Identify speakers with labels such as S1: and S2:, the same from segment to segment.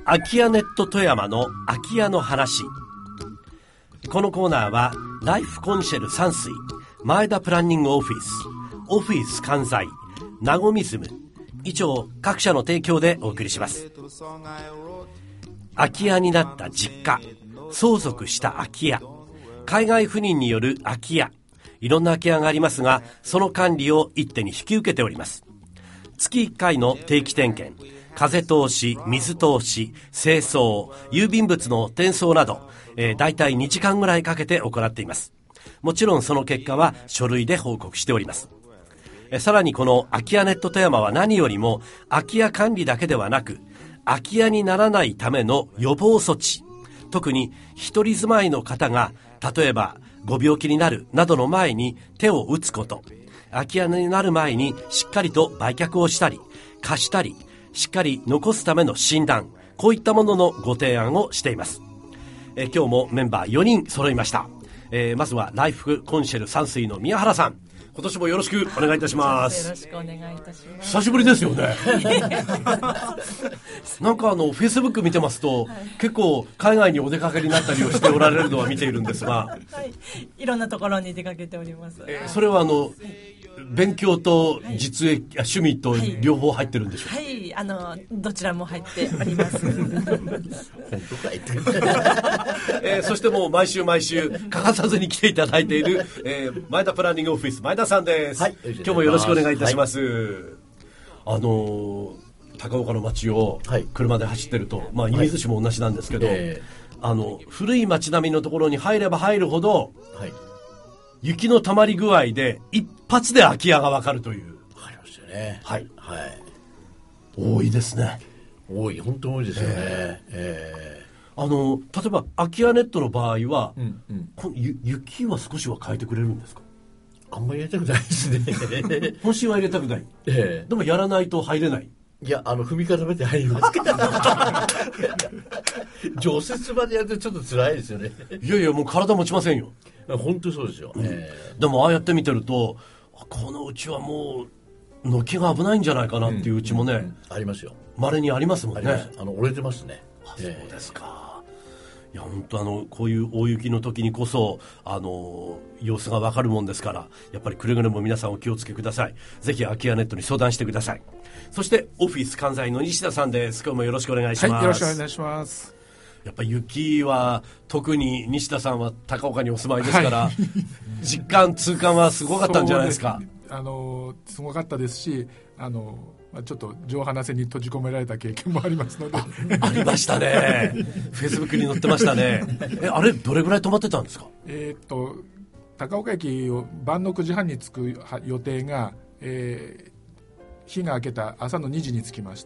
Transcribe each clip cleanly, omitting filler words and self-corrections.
S1: 空き家ネット富山の空き家の話。このコーナーはライフコンシェル山水、前田プランニングオフィス関西、ナゴミズム以上各社の提供でお送りします。空き家になった実家、相続した空き家、海外赴任による空き家、いろんな空き家がありますが、その管理を一手に引き受けております。月1回の定期点検、風通し、水通し、清掃、郵便物の転送など、だいたい2時間ぐらいかけて行っています。もちろんその結果は書類で報告しております。さらにこの空き家ネット富山は何よりも空き家管理だけではなく、空き家にならないための予防措置、特に一人住まいの方が例えばご病気になるなどの前に手を打つこと、空き家になる前にしっかりと売却をしたり貸したりしっかり残すための診断、こういったもののご提案をしています。今日もメンバー4人揃いました。まずはライフコンシェル山水の宮原さん、今年もよろしくお願いいたします。
S2: よろしくお願いいたします。
S1: 久しぶりですよねなんかフェイスブック見てますと、結構海外にお出かけになったりをしておられるのは見ているんですが、
S2: いろんなところに出かけております。
S1: それは勉強と実益、趣味と両方入ってるんでしょうか。
S2: はい、どちらも入っております
S1: そしてもう毎週欠かさずに来ていただいている、前田プランニングオフィス前田さんです、今日もよろしくお願いいたします、高岡の街を車で走ってると、射水市も同じなんですけど、古い街並みのところに入れば入るほど、雪の溜まり具合で一発で空き家が分かるという。
S3: 分かりましたよね。
S1: 多いですね。
S3: 本当に多いですよね。
S1: 例えば空き家ネットの場合は、雪は少しは変えてくれるんですか。
S3: あんまりやりたくないですね
S1: 本心は入れたくない、でもやらないと入れない。
S3: いや、踏み固めて入りますけど除雪までやるとちょっと辛いですよね。
S1: いやいや、もう体持ちませんよ。
S3: 本当にそうですよ、
S1: でもああやって見てると、このうちはもう軒が危ないんじゃないかなっていううちもね、
S3: ありますよ。
S1: 稀にありますもんね。
S3: 折れてますね。
S1: そうですか。いや本当こういう大雪の時にこそ様子が分かるもんですから、やっぱりくれぐれも皆さんお気をつけください。ぜひ空き家ネットに相談してください。そしてオフィス関西の西田さんです。今日もよろしくお願いします。
S4: よろしくお願いします。
S1: やっぱり雪は特に西田さんは高岡にお住まいですから、実感痛感はすごかったんじゃないですか。
S4: すごかったですし、ちょっと上鼻線に閉じ込められた経験もありますので
S1: ありましたね。フェイスブックに載ってましたね。あれどれぐらい止まってたんですか。
S4: 高岡駅を晩の9時半に着く予定が、日が明けた朝の2時に着きました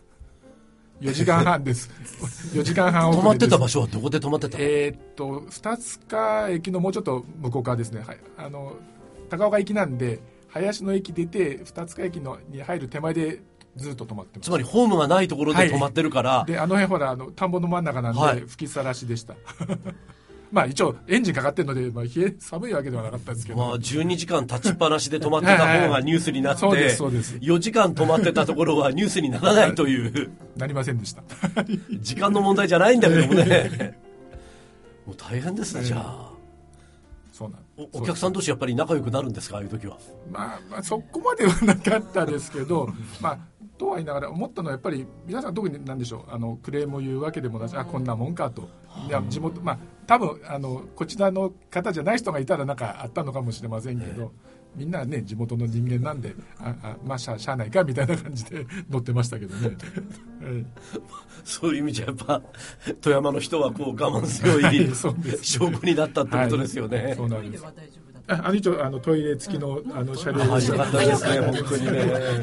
S4: 。4時間半です4時間半遅れです。
S1: 止まってた場所はどこで止まってた。
S4: 二塚駅のもうちょっと向こう側ですね。高岡駅なんで林の駅出て二塚駅に入る手前でずっと止まってます。
S1: つまりホームがないところで止まってるから、
S4: で辺ほら田んぼの真ん中なんで吹きさらしでした、一応エンジンかかってるので、寒いわけではなかったんですけど、
S1: 12時間立ちっぱなしで止まってた方がニュースになって
S4: そうです
S1: 4時間止まってたところはニュースにならないという
S4: なりませんでした
S1: 時間の問題じゃないんだけどもねもう大変ですね。じゃあ
S4: そうなん
S1: お客さん同士やっぱり仲良くなるんですか、ああいう時は。
S4: そこまではなかったですけどとは言いながら思ったのは、やっぱり皆さん特に何でしょう、クレームを言うわけでもなし、こんなもんかと。いや地元、多分こちらの方じゃない人がいたらなんかあったのかもしれませんけど、みんなね地元の人間なんでしゃあないかみたいな感じで乗ってましたけどね
S1: そういう意味じゃやっぱ富山の人はこう我慢強い証拠になったってことですよね。
S4: そうなんです。一応トイレ付きの車両で
S1: よかったですね、本当にね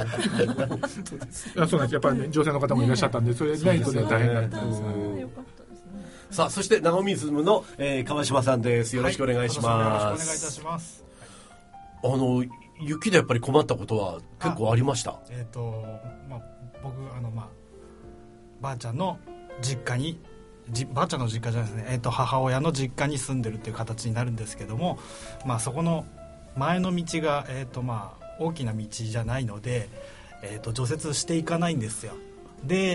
S4: そうなんです。やっぱり、女性の方もいらっしゃったんで、それないとね大変だったんです。
S1: さあ、そしてナゴミズムの、川島さんです。よろしくお願いします。
S5: よろしくお願いいたします。
S1: 雪でやっぱり困ったことは結構ありました。
S5: 僕ばあちゃんの実家にばあちゃんの実家じゃないですね、母親の実家に住んでるっていう形になるんですけども、そこの前の道が、大きな道じゃないので、除雪していかないんですよ。で、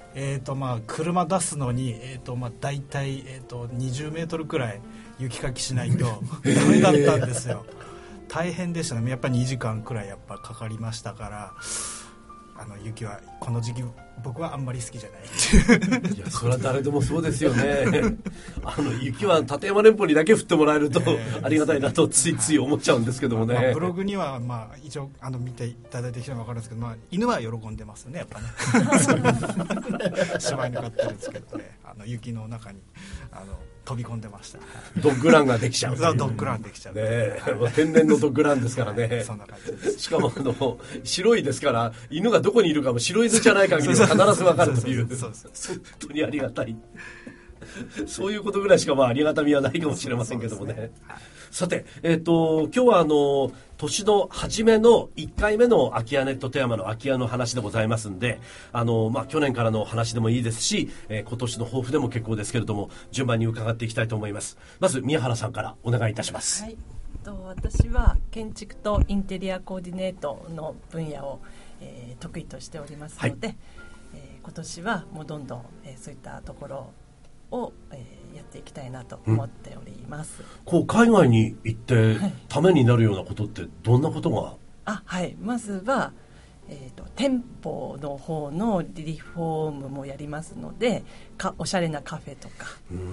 S5: まあ車出すのに、まあ大体、20メートルくらい雪かきしないとダメだったんですよ。大変でしたね。やっぱり2時間くらいやっぱかかりましたから、雪はこの時期僕はあんまり好きじゃないっていう。
S1: いやそれは誰でもそうですよね。雪は立山連峰にだけ降ってもらえるとありがたいなとついつい思っちゃうんですけどもね。
S5: まあ、ブログにはまあ一応見ていただいてきたのが分かるんですけど、まあ、犬は喜んでますよねやっぱね。柴犬飼ってるんですけどね、雪の中に飛び込んでました。
S1: ドッグランができちゃう。
S5: ドッグランできちゃう。
S1: ね、天然のドッグランですからね。
S5: はい、そんな感じです。
S1: しかも白いですから犬がどこにいるかも白い図じゃない限りは必ず分かるという本当にありがたい。そういうことぐらいしかまあありがたみはないかもしれませんけどもね。さて、今日は年の初めの1回目の空き家ネット富山の空き家の話でございますんで、まあ、去年からの話でもいいですし、今年の抱負でも結構ですけれども順番に伺っていきたいと思います。まず宮原さんからお願いいたします。
S2: はい、私は建築とインテリアコーディネートの分野を、得意としておりますので、はい、今年はもうどんどん、そういったところを、やっていきたいなと思っております。
S1: こう海外に行ってためになるようなことってどんなことが？
S2: はい、まずは、店舗の方のリフォームもやりますので、おしゃれなカフェとか、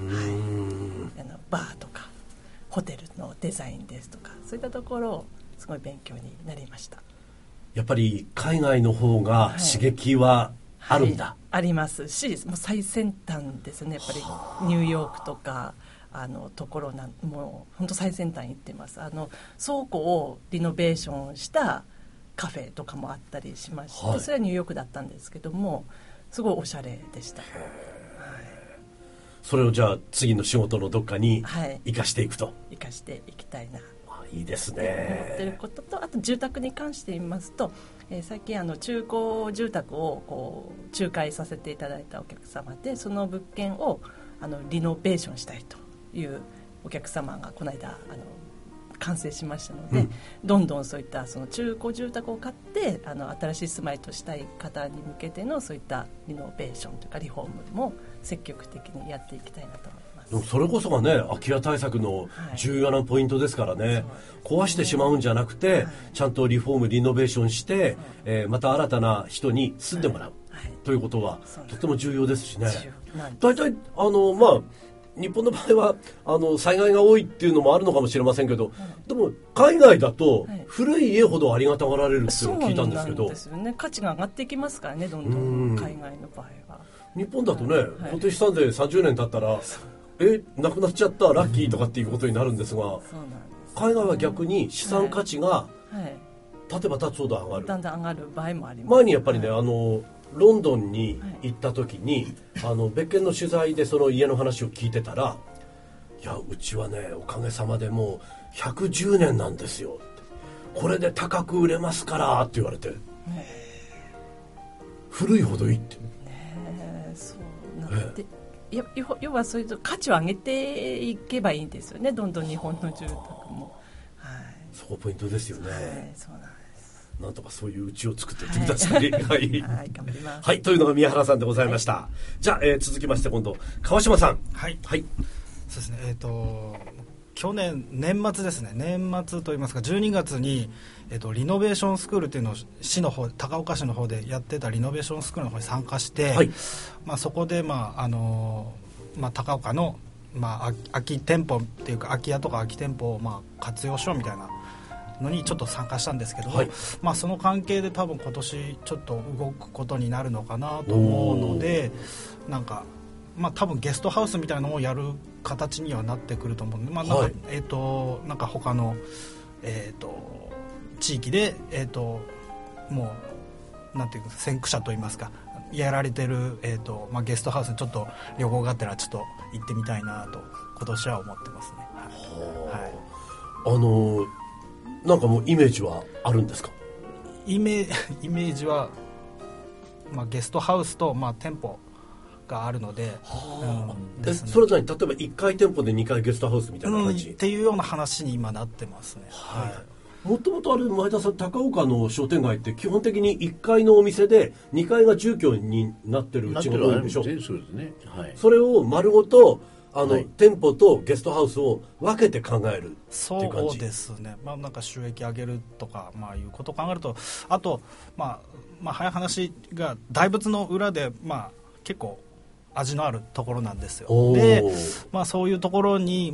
S2: バーとかホテルのデザインですとか、そういったところをすごい勉強になりました。
S1: やっぱり海外の方が刺激はあるんだ、
S2: はい、ありますし、もう最先端ですね。やっぱりニューヨークとかところもう本当最先端行ってます。倉庫をリノベーションしたカフェとかもあったりしまして、はい、それはニューヨークだったんですけどもすごいおしゃれでした。はい、
S1: それをじゃあ次の仕事のどっかに生かしていくと、
S2: 生かしていきたいな。
S1: いいですね。
S2: 思ってることと、あと住宅に関して言いますと、最近中古住宅をこう仲介させていただいたお客様で、その物件をリノベーションしたいというお客様がこの間完成しましたので、どんどんそういったその中古住宅を買って新しい住まいとしたい方に向けてのそういったリノベーションというかリフォームも積極的にやっていきたいなと思います。
S1: でもそれこそがね空き家対策の重要なポイントですからね、はい、壊してしまうんじゃなくて、はい、ちゃんとリフォームリノベーションして、また新たな人に住んでもらう、はい、ということはとても重要ですしね。大体まあ日本の場合は災害が多いっていうのもあるのかもしれませんけど、でも海外だと古い家ほどありがたがられるっていうのを聞いたんですけど、
S2: そうなんですよね。価値が上がっていきますからね、どんどん海外の場合は。
S1: 日本だとね、固定資産で30年経ったらなくなっちゃったラッキーとかっていうことになるんですが、海外は逆に資産価値が立てば立つほど上がる、
S2: だんだん上がる場合もあります。
S1: 前にやっぱりね、ロンドンに行った時に、別件の取材でその家の話を聞いてたら、いやうちはねおかげさまでもう110年なんですよって、これで高く売れますからって言われて、古いほどいいって、
S2: そうなんで、要はそういう価値を上げていけばいいんですよね、どんどん日本の住宅も、はい、
S1: そこポイントですよね、
S2: そうなんです。
S1: なんとかそういう家を作っていってください。はい、
S2: はい、頑張ります。
S1: はい、というのが宮原さんでございました。はい、じゃあ、続きまして今度川島さん。
S5: はい、はい、そうですね。去年年末ですね、年末といいますか12月に、リノベーションスクールっていうのを市の方、高岡市の方でやってたリノベーションスクールの方に参加して、はい、まあ、そこで、まあ高岡の、まあ、空き店舗っていうか空き家とか空き店舗を、まあ、活用しようみたいなのにちょっと参加したんですけど、はい、まあ、その関係で多分今年ちょっと動くことになるのかなと思うので、なんか、まあ、多分ゲストハウスみたいなのをやる形にはなってくると思うので、まあ、なんか、はい、なんか他の、地域で、もうなんていうか先駆者といいますかやられてる、まあ、ゲストハウスにちょっと旅行があったらちょっと行ってみたいなと今年は思ってますね。
S1: はい、なんかもうイメージはあるんですか？
S5: イメージは、まあ、ゲストハウスと、まあ、店舗があるので、
S1: ですね、それなに例えば1階店舗で2階ゲストハウスみたいな感じ、
S5: っていうような話に今なってますね。はい、
S1: もともと前田さん、高岡の商店街って基本的に1階のお店で2階が住居になってるうちが多いでしょ。
S3: そうですね、はい、
S1: それを丸ごと
S3: はい、
S1: 店舗とゲストハウスを分けて考えるっていう感じ。
S5: そうですね、なんか収益上げるとか、いうことを考えると、あと、早い話が大仏の裏で、結構味のあるところなんですよ。で、そういうところに、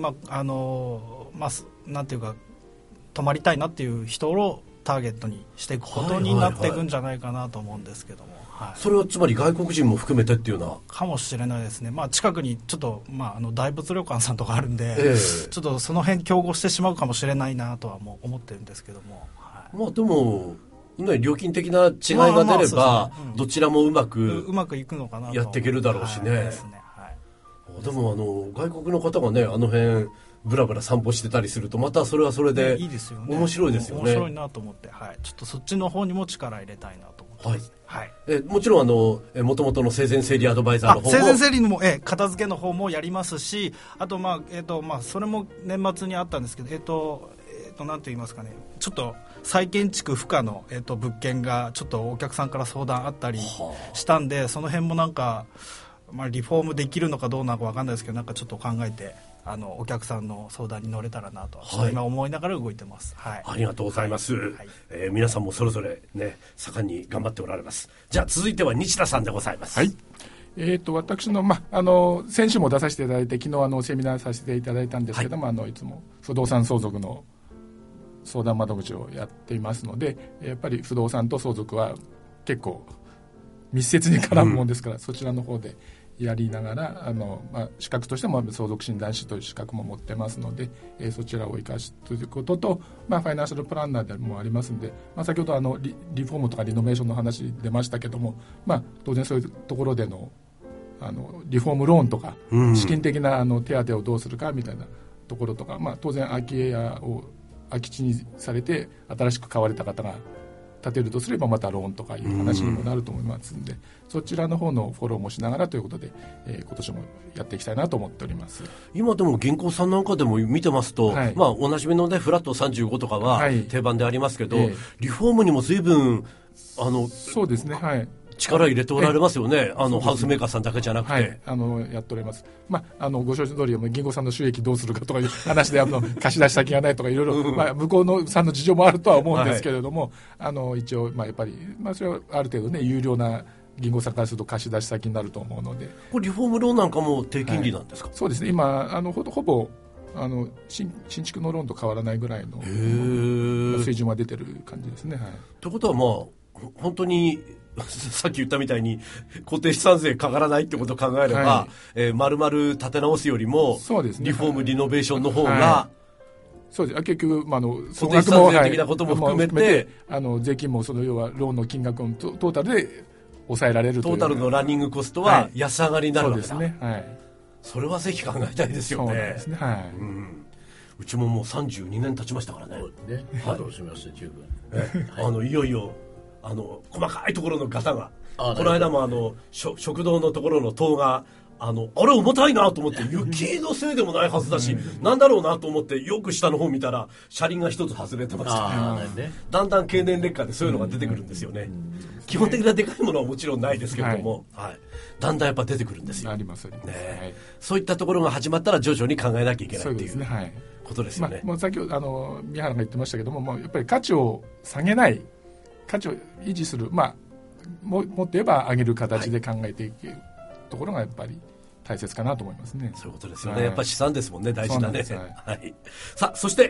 S5: なんていうか泊まりたいなっていう人をターゲットにしていくことになっていくんじゃないかなと思うんですけども、
S1: それはつまり外国人も含めてっていうのは
S5: かもしれないですね。近くにちょっと、大仏旅館さんとかあるんで、ちょっとその辺競合してしまうかもしれないなとはもう思ってるんですけども、
S1: でもね、料金的な違いが出れば、どちらもうまく
S5: いくのかなと
S1: やっていけるだろうしね。
S5: ですね、
S1: でも外国の方がね、あの辺ブラブラ散歩してたりすると、またそれはそれで
S5: いいですよね。
S1: 面白いですよね。
S5: 面白いなと思って、ちょっとそっちの方にも力入れたいなと思ってます。
S1: もちろんもともとの生前整理アドバイザーの方も
S5: 生前整理も、片付けの方もやりますし、あとそれも年末にあったんですけど、なんて言いますかね、ちょっと再建築不可の、物件がちょっとお客さんから相談あったりしたんで、その辺もなんか、リフォームできるのかどうなのか分かんないですけど、なんかちょっと考えてお客さんの相談に乗れたらなと、今思いながら動いてます。
S1: ありがとうございます。皆さんもそれぞれね、盛んに頑張っておられます。じゃあ続いては西田さんでございます。
S4: 私の、先週も出させていただいて、昨日セミナーさせていただいたんですけども、いつも不動産相続の相談窓口をやっていますので、やっぱり不動産と相続は結構密接に絡むもんですから、そちらの方でやりながら資格としても相続診断士という資格も持ってますので、そちらを生かすということと、ファイナンシャルプランナーでもありますので、先ほどリフォームとかリノベーションの話出ましたけども、当然そういうところでのリフォームローンとか、資金的な手当をどうするかみたいなところとか、当然空き家を空き地にされて新しく買われた方が建てるとすればまたローンとかいう話にもなると思いますので、そちらの方のフォローもしながらということで、今年もやっていきたいなと思っております。
S1: 今でも銀行さんなんかでも見てますと、おなじみのねフラット35とかは定番でありますけど、リフォームにも随分
S4: そうですね、
S1: 力入れておられますよね。ハウスメーカーさんだけじゃなくて、
S4: やっております。ご承知の通り銀行さんの収益どうするかとかいう話で貸し出し先がないとかいろいろ向こうのさんの事情もあるとは思うんですけれども、一応やっぱりそれはある程度ね有料な銀行さんからすると貸し出し先になると思うので、
S1: これリフォームローンなんかも低金利なんですか？
S4: そうですね、今ほぼ新築のローンと変わらないぐらいの水準は出てる感じですね。
S1: ということは本当にさっき言ったみたいに固定資産税かからないってことを考えれば、丸々立て直すよりも、リフォームリノベーションの方が、
S4: そうです。結局、
S1: 固定資産税的なことも含めて、
S4: 税金も要はローンの金額をトータルで抑えられるという。
S1: トータルのランニングコストは安上がりになるわけだ。
S4: そうですね。
S1: それはぜひ考えたいですよね。
S4: そうですね。
S1: うちももう32年経ちましたからね。
S3: どうします十分。
S1: いよいよ細かいところのガタが、この間も食堂のところの塔があれ重たいなと思って、雪のせいでもないはずだし、なんだろうなと思ってよく下の方見たら車輪が一つ外れてました。だんだん経年劣化でそういうのが出てくるんですよね。基本的なでかいものはもちろんないですけれども、だんだんやっぱ出てくるんですよ。
S4: ありますね。
S1: そういったところが始まったら徐々に考えなきゃいけないっていうことですよね。
S4: もう先ほど宮原が言ってましたけども、やっぱり価値を下げない、価値を維持する、もっと言えば上げる形で考えていくところがやっぱり大切かなと思いますね。
S1: そういうことですよね。やっぱり資産ですもんね、大事なね。さあ、そして、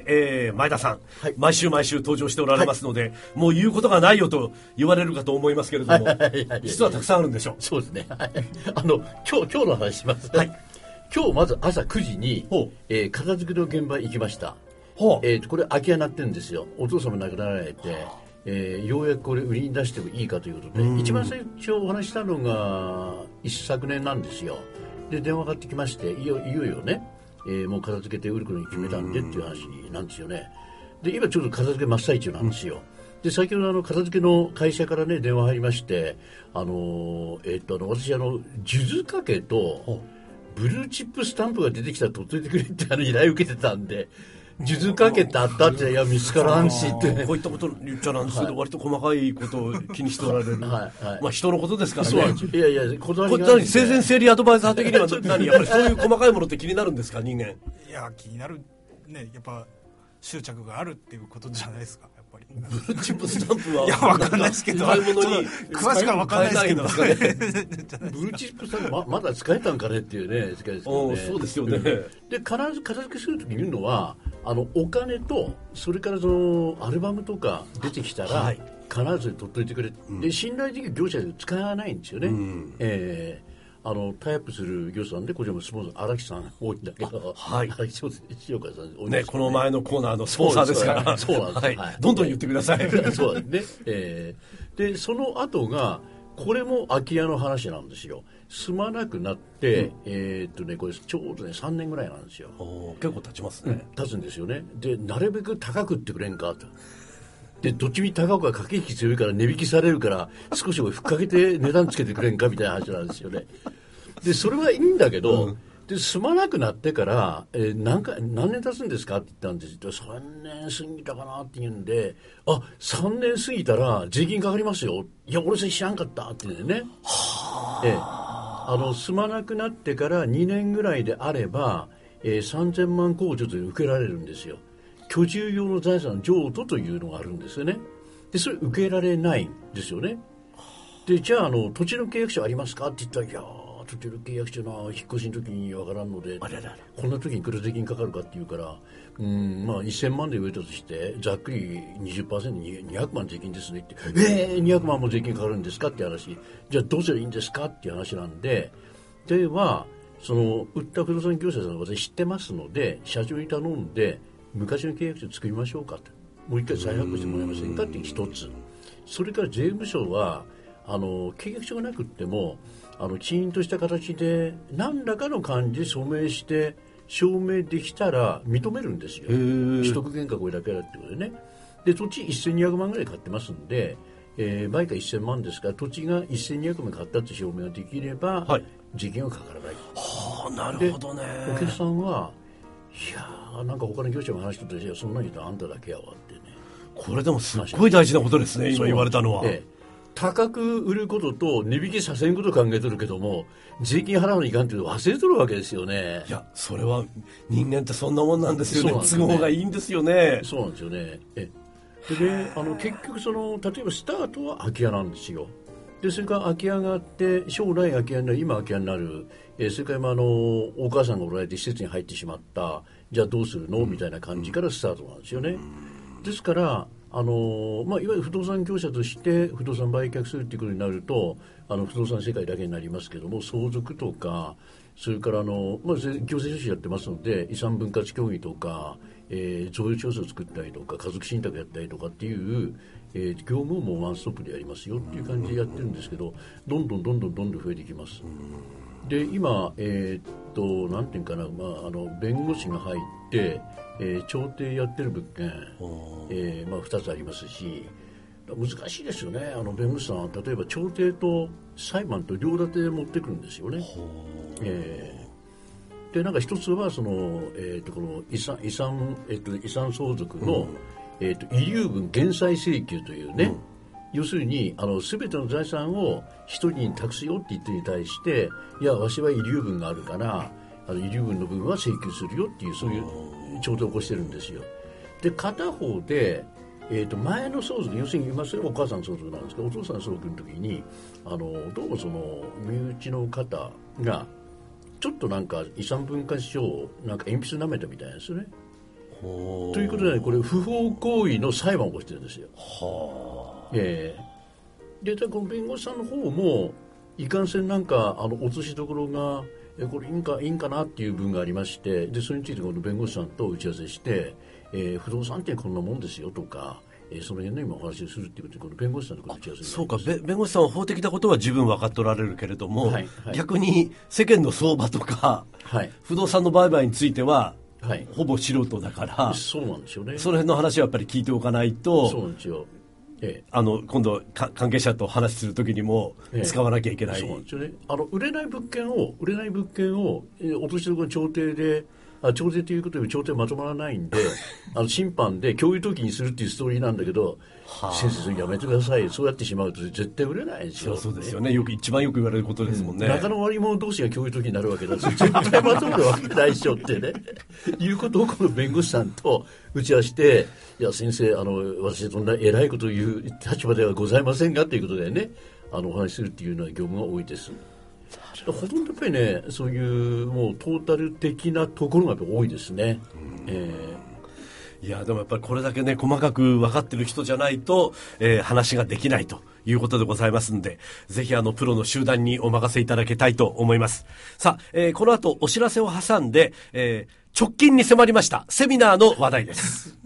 S1: 前田さん、毎週登場しておられますので、もう言うことがないよと言われるかと思いますけれども、実はたくさんあるんでしょう。
S3: そうですね。今日の話します。今日まず朝9時に、片付けの現場行きました。これ空き家になってるんですよ。お父様亡くなられて、ようやくこれ売りに出してもいいかということで、一番最初お話したのが一昨年なんですよ。で電話がかかってきまして、いよいよね、もう片付けて売ることに決めたんでっていう話なんですよね。で今ちょうど片付け真っ最中なんですよ。で先ほど片付けの会社からね電話入りまして、私数珠掛けとブルーチップスタンプが出てきたら取っといてくれって依頼を受けてたんで、 数珠かけてあったって、いや見つからんしって、
S1: こういったこと言っちゃなんですけど、割と細かいことを気にしておられる、まあ人のことですからね。
S3: いやいや、こだわりが
S1: あるんで、生前整理アドバイザー的には何、やっぱりそういう細かいものって気になるんですか、人間。
S5: いや気になるね、やっぱ執着があるっていうことじゃないですか、やっぱり。
S1: ブルーチップスタンプは、
S5: いやわかんないですけど、
S1: 買い物に
S5: 詳しくはわかんないですけど、
S3: ブルーチップスタンプまだ使えたんかねっていうね、使いですけどね。
S1: そうですよね。
S3: で必ず片付けするときに言うのは、お金とそれからそのアルバムとか出てきたら、必ず取っといてくれ、で信頼できる業者で使わないんですよね。タイアップする業者さんで、こちらもスポンサー荒木さん多いんだけど、荒木塩川さん多い
S1: ね、この前のコーナーのスポンサーですから、
S3: そうなんです、
S1: どんどん言ってください。
S3: そうですね。でその後がこれも空き家の話なんですよ。住まなくなって、これちょうどね3年ぐらいなんですよ。
S1: 結構経ちますね。
S3: 経つんですよね。でなるべく高く売ってくれんかと。でどっちみち高岡は駆け引き強いから値引きされるから少しふっかけて値段つけてくれんかみたいな話なんですよね。でそれはいいんだけど、で住まなくなってから、何年経つんですかって言ったんですよ。3年過ぎたかなって言うんで、3年過ぎたら税金かかりますよ。いや俺それ知らんかったって言うんでね。住まなくなってから2年ぐらいであれば、3000万控除という受けられるんですよ。居住用の財産譲渡というのがあるんですよね。でそれ受けられないんですよね。でじゃあ土地の契約書ありますかって言ったら、いや土地の契約書の引っ越しの時にわからんので、こんな時にいくら税金かかるかって言うから、まあ1000万で植えたとしてざっくり 20% 200万税金ですねって、200万も税金かかるんですかって話、じゃあどうすればいいんですかっていう話なんで、ではその売った不動産業者さんは私知ってますので、社長に頼んで昔の契約書作りましょうかと、もう一回再発行してもらえませんかっていう一つ。それから税務署は契約書がなくってもきちんとした形で何らかの感じで署名して証明できたら認めるんですよ。取得原価これだけだってことでね。で土地1200万ぐらい買ってますんで、売価1000万ですから土地が1200万買ったって証明ができれば、税金はかからない。
S1: なるほどね。
S3: お客さんはいやなんか他の業者も話してて、そんなに言ったらあんただけやわってね。
S1: これでもすごい大事なことですね、今言われたのは。
S3: 高く売ることと値引きさせんことを考えとるけども、税金払うのにいかんっていうのを忘れとるわけですよね。
S1: いやそれは人間ってそんなもんなんですよね。都合がいいんですよね。
S3: そうなんですよね。で結局例えばスタートは空き家なんですよ。でそれから空き家があって、将来空き家になる、今空き家になる、それからお母さんがおられて施設に入ってしまった、じゃあどうするのみたいな感じからスタートなんですよね。ですからいわゆる不動産業者として不動産売却するということになると、不動産世界だけになりますけども、相続とか、それから行政書士やってますので、遺産分割協議とか、贈与調査を作ったりとか、家族信託やったりとかっていう、業務もワンストップでやりますよっていう感じでやってるんですけど、どんどん増えていきます。で今なんていうかな、弁護士が入って、調停やってる物件、2つありますし、難しいですよね。弁護士さんは例えば調停と裁判と両立てで持ってくるんですよね。でなんか一つはこの遺産相続の、遺留分減債請求というね、要するに全ての財産を一人に託すよって言ってに対して、いやわしは遺留分があるから遺留分の分は請求するよっていう、そういう調停を起こしてるんですよ。で片方で、前の相続、要するに今それはお母さんの相続なんですけど、お父さんの相続の時にどうも身内の方がちょっとなんか遺産分割書をなんか鉛筆舐めたみたいなんですよね。ということで、これ不法行為の裁判を起こしてるんですよ。でこの弁護士さんの方もいかんせんなんか落としどころがこれいいんかなっていう部分がありまして、でそれについてこの弁護士さんと打ち合わせして、不動産ってこんなもんですよとか、その辺の今お話をするっていうことで、この弁護士さんと打ち合わせ。
S1: そうか、弁護士さんは法的なことは十分分かっておられるけれども、逆に世間の相場とか、不動産の売買については、ほぼ素人だから、
S3: そうなんですよね。
S1: その辺の話はやっぱり聞いておかないと。
S3: そうなんですよ。
S1: 今度関係者と話するときにも使わなきゃいけない。
S3: そうなんですよね。売れない物件を落としどころの調停で調停ということより調停まとまらないんで審判で共有登記にするっていうストーリーなんだけど、先生それやめてください、そうやってしまうと絶対売れないですよ。
S1: そうですよね、一番よく言われることですもんね。
S3: 仲の悪い者同士が共有登記になるわけだ絶対まとまるわけないでしょってねいうことをこの弁護士さんと打ち合わせて、いや先生私そんな偉いことを言う立場ではございませんがということでねお話しするっていうような業務が多いです。ほとんどやっぱりねそういうもうトータル的なところがやっぱり多いですね。
S1: いやでもやっぱりこれだけね細かく分かってる人じゃないと、話ができないということでございますんで、ぜひプロの集団にお任せいただきたいと思います。さあ、この後お知らせを挟んで、直近に迫りましたセミナーの話題です。